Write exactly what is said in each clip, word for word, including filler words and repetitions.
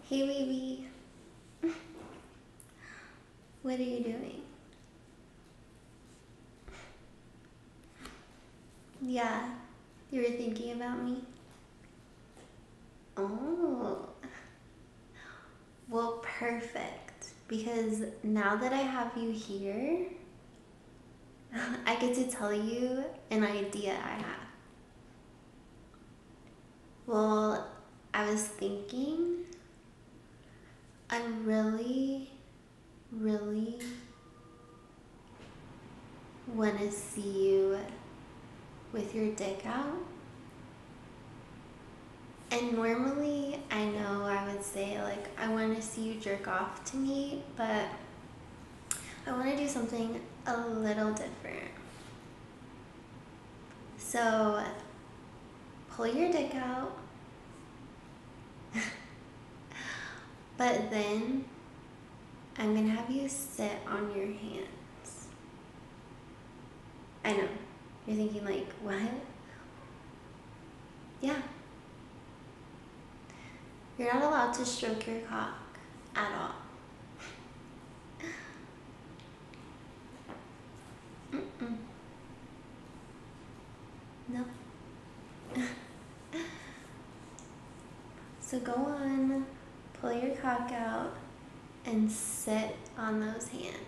Hey, baby. What are you doing? Yeah, you were thinking about me? Oh, well, perfect. Because now that I have you here, I get to tell you an idea I have. Well, I was thinking, I really, really want to see you with your dick out. And normally, I know I would say, like, I want to see you jerk off to me, but I want to do something a little different. So, pull your dick out, but then I'm going to have you sit on your hands. I know, you're thinking, like, what? Yeah. You're not allowed to stroke your cock at all. Mm-mm. No. So go on, pull your cock out, and sit on those hands.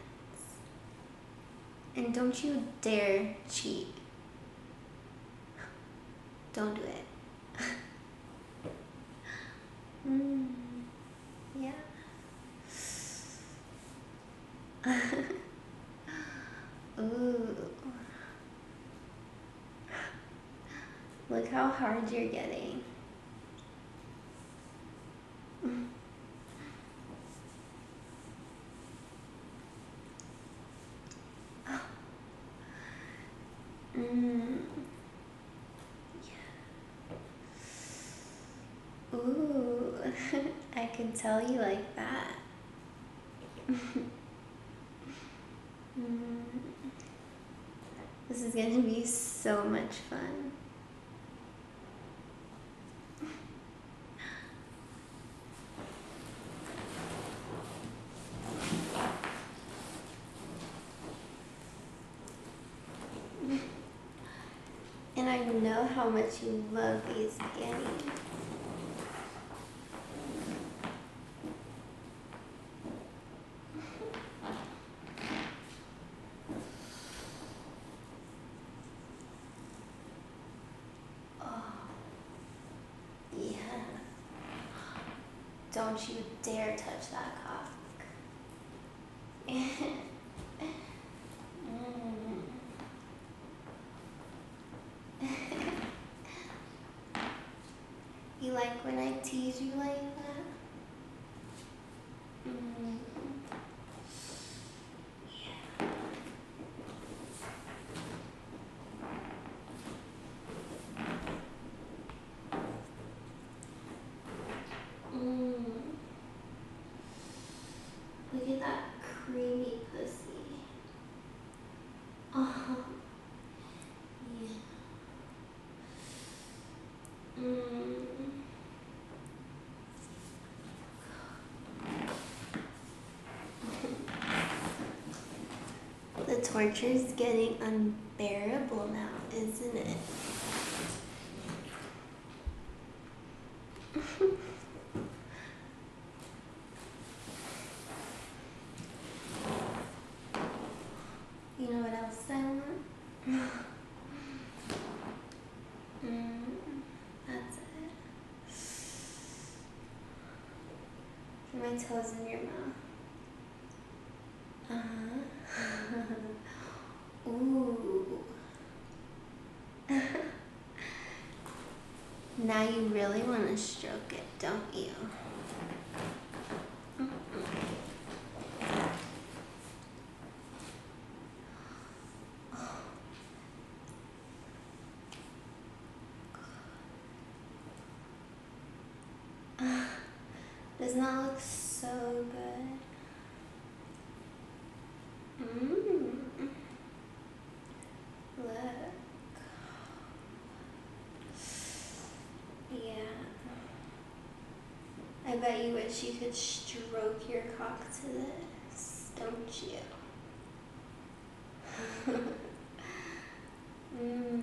And don't you dare cheat. Don't do it. mm, yeah. Ooh. Look how hard you're getting. Mm. Yeah. Ooh. I can tell you like that. mm. This is going to be so much fun. And I know how much you love these panties. Oh, yeah. Don't you dare touch that cock. mm. You like when I tease you like that? Mm. Yeah. Mm. Look at that creamy pussy. Oh. Yeah. Mm. The torture is getting unbearable now, isn't it? You know what else I want? mm, that's it. Get my toes in your mouth. Uh-huh. Ooh. Now you really want to stroke it, don't you? Doesn't that look so good? Mmm. Look. Yeah. I bet you wish you could stroke your cock to this, don't you? mm.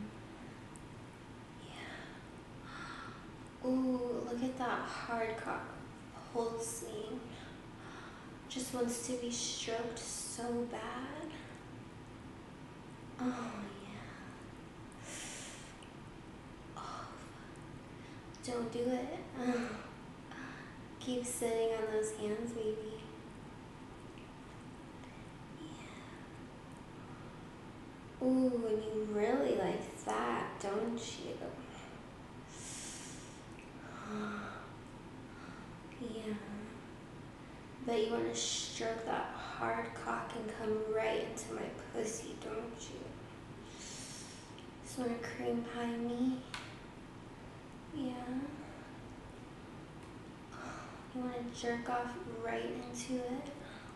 Yeah. Ooh, look at that hard cock pulsing. Just wants to be stroked so bad. Oh, yeah. Oh, don't do it. Oh. Keep sitting on those hands, baby. Yeah. Ooh, and you really like that, don't you? Yeah. But you want to stroke that hard cock and come right into my pussy, don't you? Just want to cream pie me? Yeah. You want to jerk off right into it?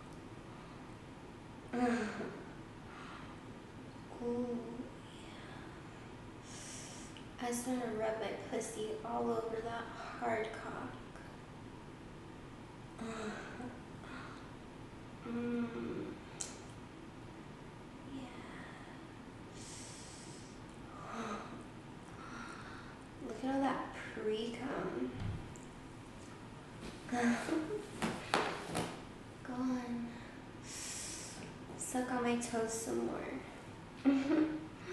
Ooh, yeah. I just want to rub my pussy all over that hard cock. Mm. Yeah. Look at all that pre-cum. Go on. Suck on my toes some more. mm,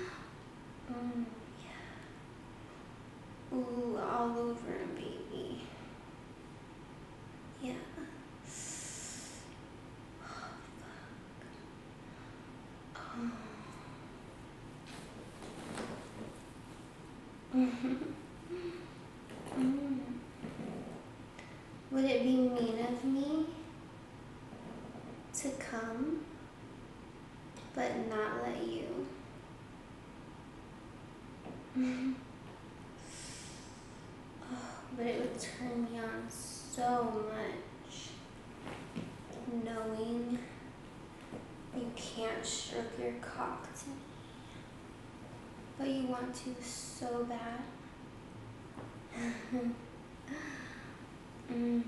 yeah. Ooh, all over him, baby. Yeah. Oh, fuck. Oh. mm. Would it be mean of me to come, but not let you? Oh, but it would turn me on so much, knowing you can't stroke your cock to me, but you want to so bad. mm.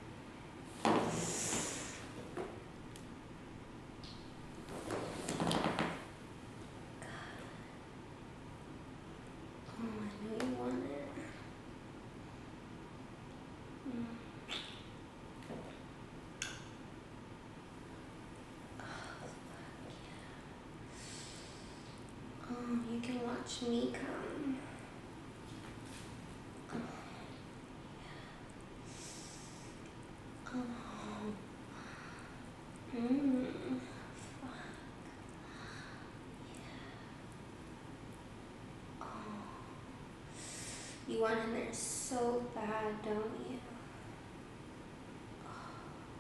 You can watch me come. Oh, yeah. Oh. Mm. Fuck. Yeah. Oh. You want in there so bad, don't you? Oh,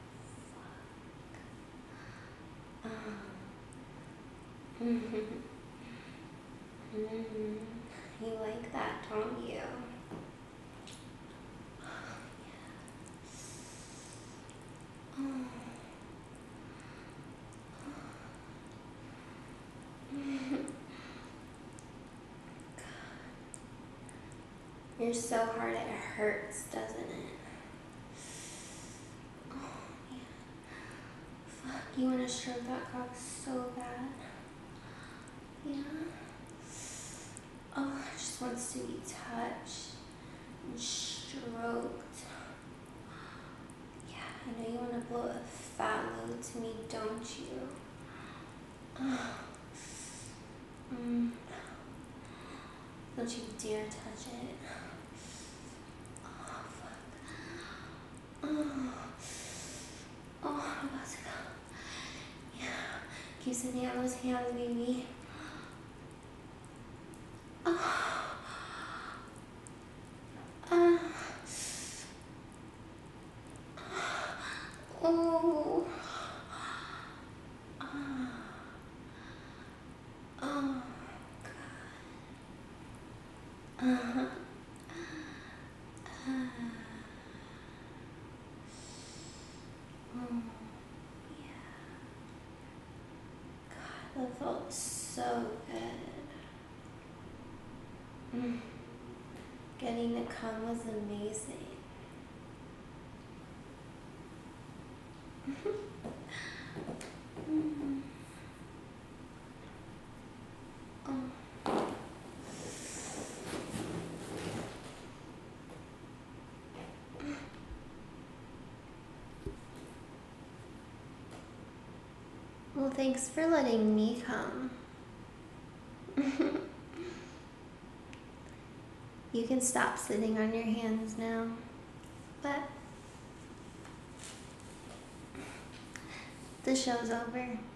fuck. Oh. Mm-hmm. Mm-hmm. You like that, don't you? Oh. You're so hard, it hurts, doesn't it? Oh, yeah. Fuck, you want to stroke that cock so bad? Yeah. Oh, it just wants to be touched and stroked. Yeah, I know you want to blow a fat load to me, don't you? Oh. Mm. Don't you dare touch it. Oh, fuck. Oh, oh, I'm about to go. Yeah, keep sitting on those hands, baby. Oh. Uh. Oh. Oh. God. Uh-huh. Uh. Oh. Yeah. God, that felt so good. Mm. Getting to come was amazing. Mm. Oh. Well, thanks for letting me come. You can stop sitting on your hands now, but the show's over.